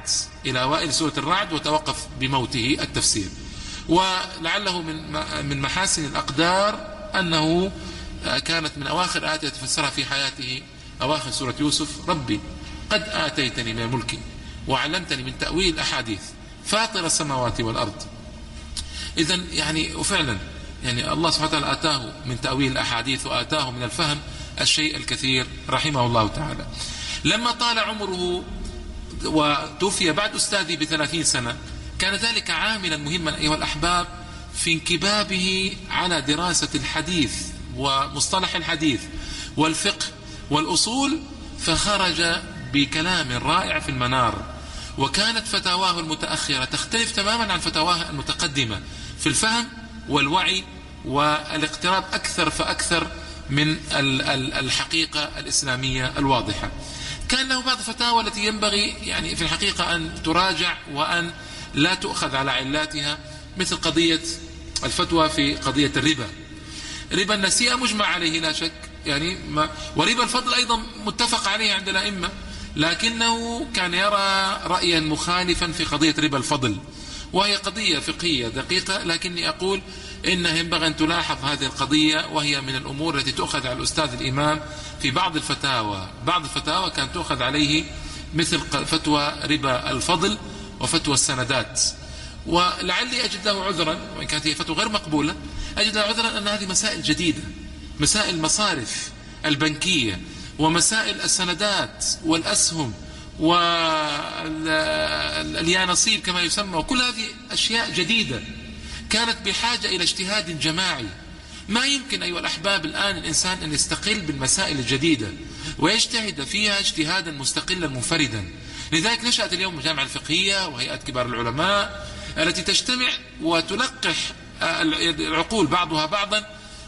الرعد وتوقف بموته التفسير. ولعله من محاسن الأقدار أنه كانت من أواخر آيات يتفسرها في حياته أواخر سورة يوسف: ربي قد آتيتني من الملك وعلمتني من تأويل الأحاديث فاطر السماوات والأرض. إذن يعني وفعلا يعني الله سبحانه وتعالى آتاه من تأويل الأحاديث وآتاه من الفهم الشيء الكثير رحمه الله تعالى. لما طال عمره وتوفي بعد أستاذه ب30 سنة، كان ذلك عاملا مهما أيها الأحباب في انكبابه على دراسة الحديث ومصطلح الحديث والفقه والأصول، فخرج بكلام رائع في المنار. وكانت فتاواه المتأخرة تختلف تماما عن فتاواه المتقدمة في الفهم والوعي والاقتراب أكثر فأكثر من الحقيقة الإسلامية الواضحة. كان له بعض الفتاوى التي ينبغي يعني في الحقيقة أن تراجع وأن لا تؤخذ على علاتها، مثل قضية الفتوى في قضية الربا. ربا النسيئة مجمع عليه لا شك، يعني وربا الفضل أيضا متفق عليه عند الأئمة، لكنه كان يرى رأيا مخالفا في قضية ربا الفضل، وهي قضية فقهية دقيقة، لكني أقول إنه ينبغي أن تلاحظ هذه القضية، وهي من الأمور التي تؤخذ على الأستاذ الإمام في بعض الفتاوى. بعض الفتاوى كانت تؤخذ عليه، مثل فتوى ربا الفضل وفتوى السندات. ولعلي أجد له عذرا، وإن كانت هي فتوى غير مقبولة، أجد له عذرا أن هذه مسائل جديدة، مسائل المصارف البنكية ومسائل السندات والأسهم واليانصيب كما يسمى، وكل هذه أشياء جديدة كانت بحاجة إلى اجتهاد جماعي. ما يمكن أيها الأحباب الآن الإنسان أن يستقل بالمسائل الجديدة ويجتهد فيها اجتهادا مستقلا منفردا. لذلك نشأت اليوم الجامعة الفقهية وهيئات كبار العلماء التي تجتمع وتلقح العقول بعضها بعضا،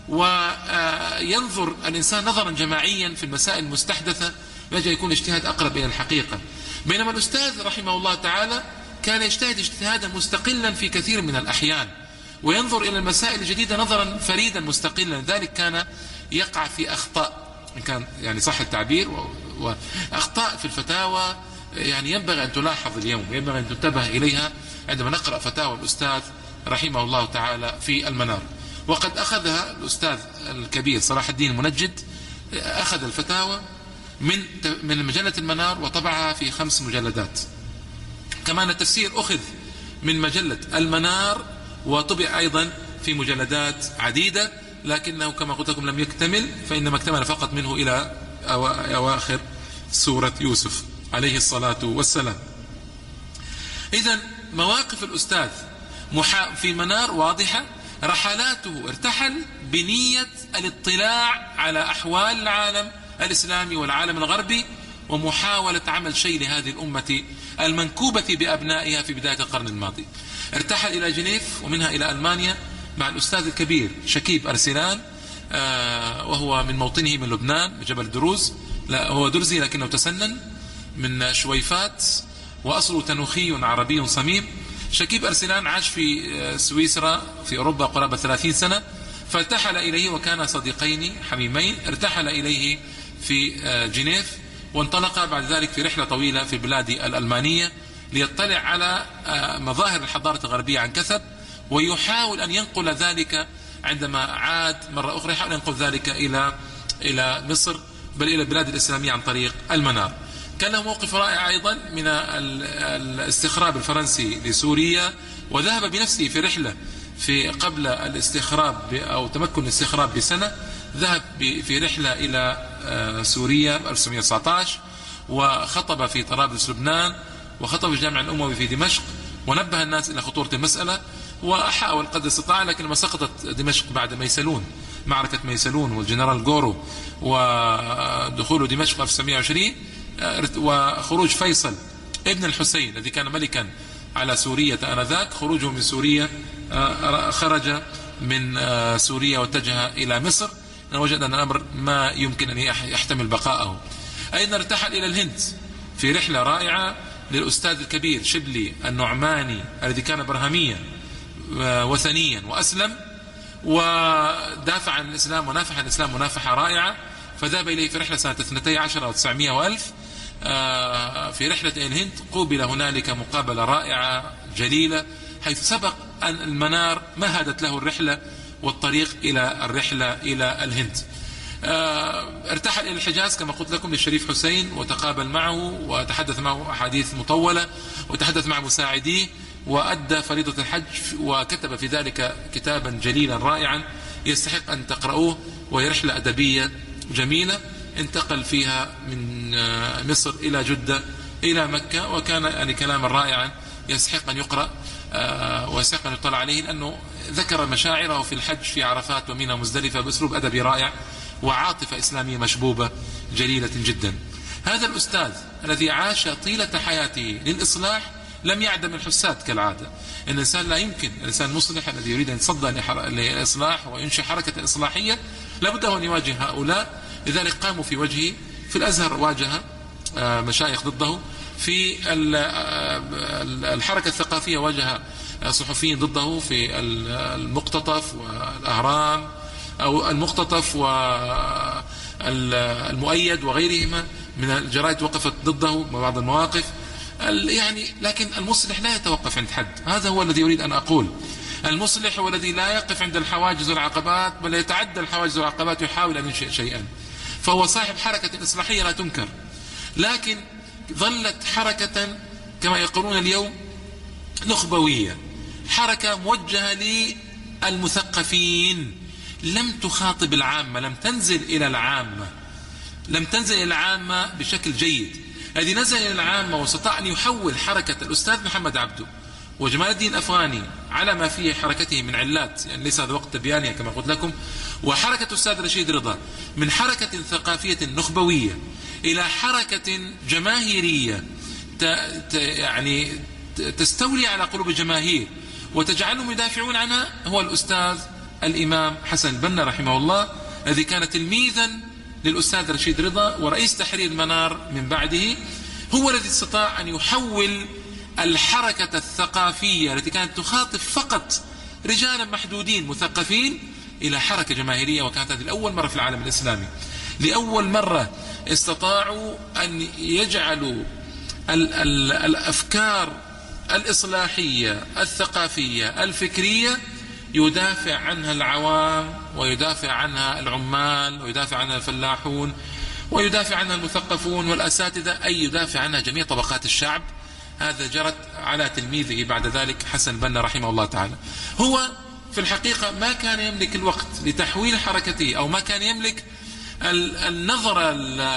وينظر الإنسان نظرا جماعيا في المسائل المستحدثة، يجب يكون اجتهاد أقرب إلى الحقيقة. بينما الأستاذ رحمه الله تعالى كان يجتهد اجتهادا مستقلا في كثير من الأحيان، وينظر إلى المسائل الجديدة نظرا فريدا مستقلا. لذلك كان يقع في أخطاء، إن كان يعني صح التعبير، وأخطاء في الفتاوى يعني ينبغي أن تلاحظ اليوم، وينبغي أن تنتبه إليها عندما نقرأ فتاوى الأستاذ رحمه الله تعالى في المنار. وقد أخذها الأستاذ الكبير صلاح الدين المنجد، أخذ الفتاوى من مجلة المنار وطبعها في 5 مجلدات. كمان التفسير أخذ من مجلة المنار وطبع أيضا في مجلدات عديدة، لكنه كما قلت لكم لم يكتمل، فإنما اكتمل فقط منه إلى أواخر سورة يوسف عليه الصلاة والسلام. إذن مواقف الأستاذ في منار واضحة. رحلاته ارتحل بنية الاطلاع على أحوال العالم الإسلامي والعالم الغربي، ومحاولة عمل شيء لهذه الأمة المنكوبة بأبنائها في بداية القرن الماضي. ارتحل إلى جنيف ومنها إلى ألمانيا مع الأستاذ الكبير شكيب أرسلان، وهو من موطنه من لبنان من جبل دروز. لا هو درزي لكنه تسنن من شويفات، وأصله تنوخي عربي صميم. شكيب أرسلان عاش في سويسرا في أوروبا قرابة 30 سنة، فارتحل إليه وكان صديقين حميمين. ارتحل إليه في جنيف، وانطلق بعد ذلك في رحلة طويلة في البلاد الألمانية ليطلع على مظاهر الحضارة الغربية عن كثب، ويحاول أن ينقل ذلك عندما عاد مرة أخرى، يحاول أن ينقل ذلك إلى مصر، بل إلى البلاد الإسلامية عن طريق المنار. كان له موقف رائع أيضا من الاستخراب الفرنسي لسوريا، وذهب بنفسه في رحلة في قبل الاستخراب أو تمكن الاستخراب بسنة، ذهب في رحلة إلى سوريا 1919، وخطب في طرابلس لبنان، وخطب في الجامع الأموي في دمشق، ونبه الناس إلى خطورة المسألة، وحاول قدر استطاع. لكن لما سقطت دمشق بعد ميسلون، معركة ميسلون والجنرال جورو، ودخول دمشق 1920، وخروج فيصل ابن الحسين الذي كان ملكا على سوريا آنذاك، خروجه من سوريا، خرج من سوريا واتجه إلى مصر، وجد أن الأمر ما يمكن أن يحتمل بقاءه. أيضا ارتحل إلى الهند في رحلة رائعة للأستاذ الكبير شبلي النعماني الذي كان برهميا وثنيا، وأسلم ودافع عن الإسلام ونافح عن الإسلام منافحة رائعة. فذهب إليه في رحلة سنة 12 و900 وألف. في رحلة الهند قوبل هنالك مقابلة رائعة جليلة، حيث سبق أن المنار مهدت له الرحلة والطريق إلى الرحلة إلى الهند. ارتحل إلى الحجاز كما قلت لكم للشريف حسين، وتقابل معه وتحدث معه أحاديث مطولة، وتحدث مع مساعديه، وأدى فريضة الحج، وكتب في ذلك كتابا جليلا رائعا يستحق أن تقرأوه، وهي رحلة أدبية جميلة انتقل فيها من مصر إلى جدة إلى مكة، وكان يعني كلاما رائعا يستحق أن يقرأ ويستحق أن يطلع عليه، لأنه ذكر مشاعره في الحج في عرفات ومنى مزدلفة بأسلوب أدبي رائع وعاطفة إسلامية مشبوبة جليلة جدا. هذا الأستاذ الذي عاش طيلة حياته للإصلاح لم يعدم الحساد كالعادة. الإنسان لا يمكن، الإنسان المصلح الذي يريد أن يتصدى للإصلاح وينشئ حركة إصلاحية لابد أن يواجه هؤلاء. لذلك قاموا في وجهه. في الأزهر واجه مشايخ ضده، في الحركة الثقافية واجه صحفيين ضده في المقتطف والأهرام أو المقتطف والمؤيد وغيرهما من الجرائد وقفت ضده بعض المواقف. يعني لكن المصلح لا يتوقف عند حد، هذا هو الذي أريد أن أقول. المصلح هو الذي لا يقف عند الحواجز والعقبات، بل يتعدى الحواجز والعقبات ويحاول أن ينشئ شيئا. فهو صاحب حركة إصلاحية لا تنكر، لكن ظلت حركة كما يقولون اليوم نخبوية، حركة موجهة للمثقفين، لم تخاطب العامة، لم تنزل إلى العامة، لم تنزل إلى العامة بشكل جيد. الذي نزل إلى العامة واستطاع أن يحول حركة الأستاذ محمد عبده وجمال الدين أفغاني على ما فيه حركته من علات، يعني ليس هذا وقت تبيانها كما قلت لكم، وحركة الأستاذ رشيد رضا من حركة ثقافية نخبوية إلى حركة جماهيرية يعني تستولي على قلوب الجماهير وتجعلهم يدافعون عنها، هو الأستاذ الإمام حسن البنا رحمه الله، الذي كان تلميذا للأستاذ رشيد رضا ورئيس تحرير المنار من بعده. هو الذي استطاع أن يحول الحركة الثقافية التي كانت تخاطب فقط رجالا محدودين مثقفين إلى حركة جماهيرية. وكانت هذه لأول مرة في العالم الإسلامي، لأول مرة استطاعوا أن يجعلوا الأفكار الإصلاحية الثقافية الفكرية يدافع عنها العوام ويدافع عنها العمال ويدافع عنها الفلاحون ويدافع عنها المثقفون والأساتذة، أي يدافع عنها جميع طبقات الشعب. هذا جرت على تلميذه بعد ذلك حسن البنا رحمه الله تعالى. هو في الحقيقة ما كان يملك الوقت لتحويل حركته، أو ما كان يملك النظرة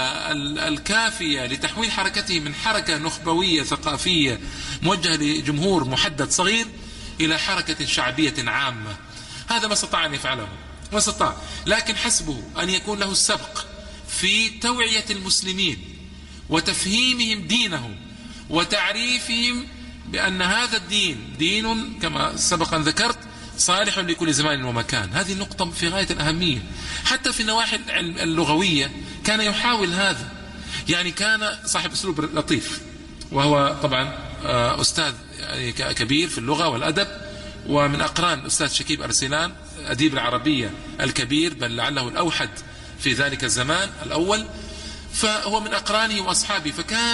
الكافية لتحويل حركته من حركة نخبوية ثقافية موجهة لجمهور محدد صغير إلى حركة شعبية عامة. هذا ما استطاع أن يفعله، ما استطاع، لكن حسبه أن يكون له السبق في توعية المسلمين وتفهيمهم دينهم وتعريفهم بأن هذا الدين دين كما سبق أن ذكرت صالح لكل زمان ومكان. هذه النقطة في غاية الأهمية. حتى في النواحي اللغوية كان يحاول هذا، يعني كان صاحب أسلوب لطيف، وهو طبعا أستاذ كبير في اللغة والأدب، ومن أقران الأستاذ شكيب أرسلان أديب العربية الكبير، بل لعله الأوحد في ذلك الزمان الأول. فهو من أقرانه وأصحابه،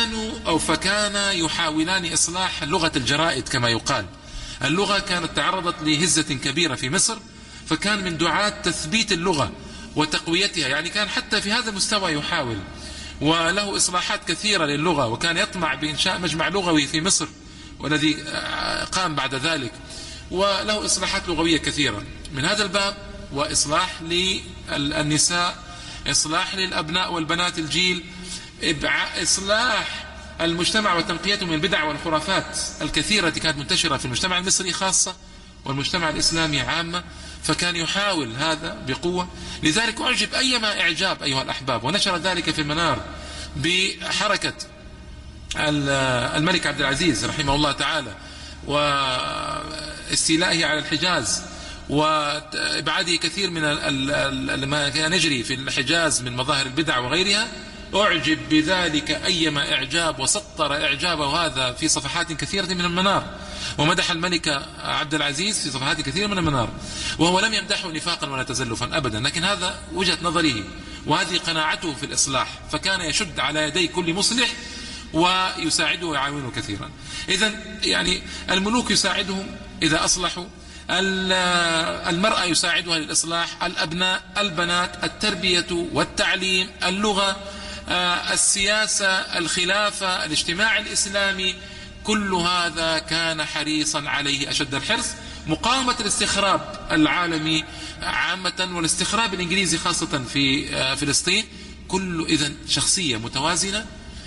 فكان يحاولان إصلاح لغة الجرائد كما يقال. اللغة كانت تعرضت لهزة كبيرة في مصر، فكان من دعاة تثبيت اللغة وتقويتها، يعني كان حتى في هذا المستوى يحاول، وله إصلاحات كثيرة للغة، وكان يطمع بإنشاء مجمع لغوي في مصر والذي قام بعد ذلك، وله إصلاحات لغوية كثيرة من هذا الباب. وإصلاح للنساء، إصلاح للأبناء والبنات الجيل، إصلاح المجتمع وتنقيته من البدع والخرافات الكثيرة التي كانت منتشرة في المجتمع المصري خاصة والمجتمع الإسلامي عامة. فكان يحاول هذا بقوة. لذلك أعجب أيما إعجاب أيها الأحباب، ونشر ذلك في المنار بحركة الملك عبد العزيز رحمه الله تعالى واستيلائه على الحجاز وإبعاده كثير من ما كان يجري في الحجاز من مظاهر البدع وغيرها. أعجب بذلك أيما إعجاب، وسطر إعجابه هذا في صفحات كثيرة من المنار، ومدح الملك عبد العزيز في صفحات كثيرة من المنار، وهو لم يمدحه نفاقا ولا تزلفا أبدا، لكن هذا وجهة نظره وهذه قناعته في الإصلاح. فكان يشد على يدي كل مصلح ويساعده ويعاونه كثيرا. إذن يعني الملوك يساعدهم إذا أصلحوا، المرأة يساعدها للإصلاح، الأبناء البنات، التربية والتعليم، اللغة، السياسة، الخلافة، الاجتماع الإسلامي، كل هذا كان حريصا عليه أشد الحرص. مقاومة الاستخراب العالمي عامة والاستخراب الإنجليزي خاصة في فلسطين، كل إذن شخصية متوازنة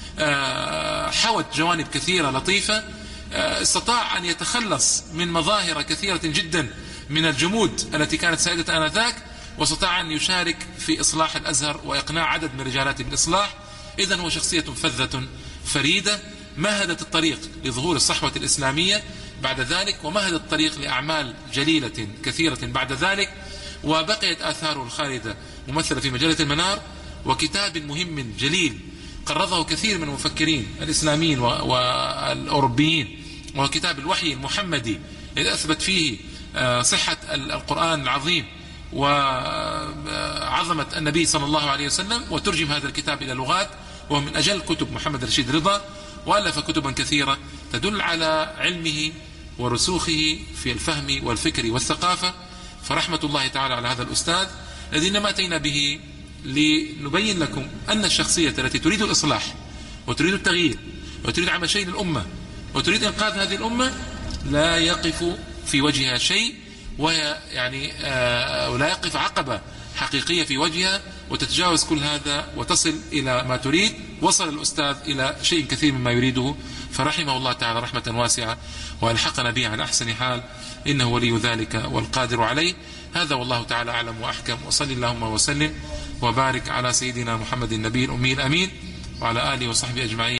حوت جوانب كثيرة لطيفة، استطاع أن يتخلص من مظاهر كثيرة جدا من الجمود التي كانت سائدة آنذاك، واستطاع أن يشارك في إصلاح الأزهر وإقناع عدد من رجالاته بالإصلاح. إذن هو شخصية فذة فريدة، مهدت الطريق لظهور الصحوة الإسلامية بعد ذلك، ومهدت الطريق لأعمال جليلة كثيرة بعد ذلك، وبقيت آثاره الخالدة ممثلة في مجلة المنار، وكتاب مهم جليل قرضه كثير من المفكرين الإسلاميين والأوروبيين، وهو كتاب الوحي المحمدي الذي أثبت فيه صحة القرآن العظيم وعظمة النبي صلى الله عليه وسلم. وترجم هذا الكتاب إلى لغات، وهو من أجل كتب محمد رشيد رضا، وألف كتبا كثيرة تدل على علمه ورسوخه في الفهم والفكر والثقافة. فرحمة الله تعالى على هذا الأستاذ الذي إنما أتينا به لنبين لكم أن الشخصية التي تريد الإصلاح وتريد التغيير وتريد عمل شيء للأمة وتريد إنقاذ هذه الأمة لا يقف في وجهها شيء، ولا يقف عقبة حقيقية في وجهها، وتتجاوز كل هذا وتصل إلى ما تريد. وصل الأستاذ إلى شيء كثير مما يريده، فرحمه الله تعالى رحمة واسعة، وألحقنا به على أحسن حال، إنه ولي ذلك والقادر عليه. هذا والله تعالى أعلم وأحكم، وصل اللهم وسلم وبارك على سيدنا محمد النبي الأمي الأمين وعلى آله وصحبه أجمعين.